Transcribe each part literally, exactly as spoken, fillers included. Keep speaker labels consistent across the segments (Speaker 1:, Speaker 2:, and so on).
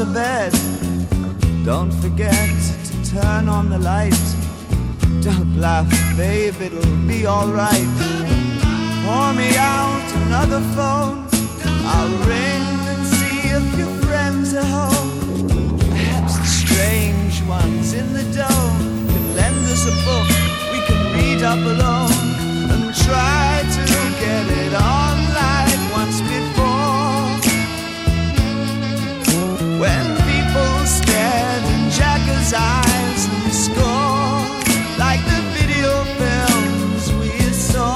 Speaker 1: to bed. Don't forget to turn on the light. Don't laugh, babe, it'll be alright. Pour me out another phone. I'll ring and see if your friends are home. Perhaps the strange ones in the dome can lend us a book we can read up alone, and try to get it on like once before. When people stared in Jagger's eyes and scored like the video films we saw.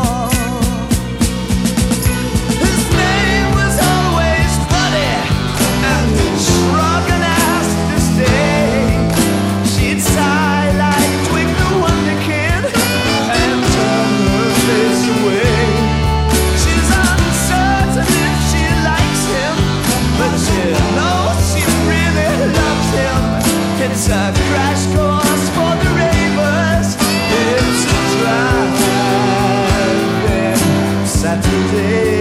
Speaker 1: His name was always Buddy, and he'd shrug and ask to stay. She'd sigh like Twig the Wonder Kid and turn her face away. She's uncertain if she likes him, but she knows she really loves him. It's a crash course for the ravers. It's a driving Saturday.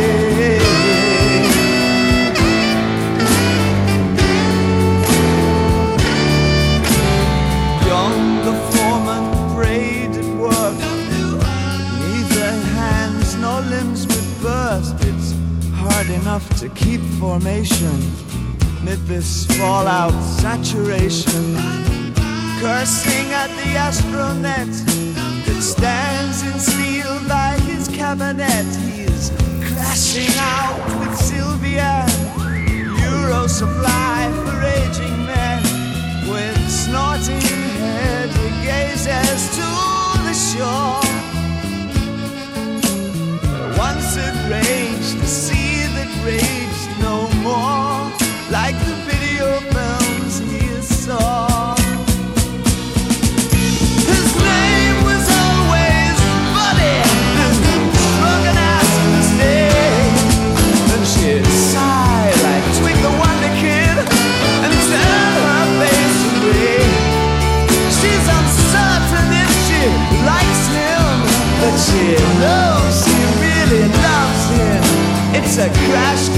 Speaker 1: Young the foreman prayed at work. Neither hands nor limbs would burst. It's hard enough to keep formation amid this fallout saturation. Cursing at the astronet that stands in steel by his cabinet. He's crashing out with Sylvia, Euro supply for aging men. With snorting head he gazes to the shore. Once it raged, the sea that raged no more, like the video films he saw. His name was always Buddy, and shrug and ask to stay. And she'd sigh like Twig the Wonder Kid and turn her face away. She's uncertain if she likes him, but she knows she really loves him. It's a crash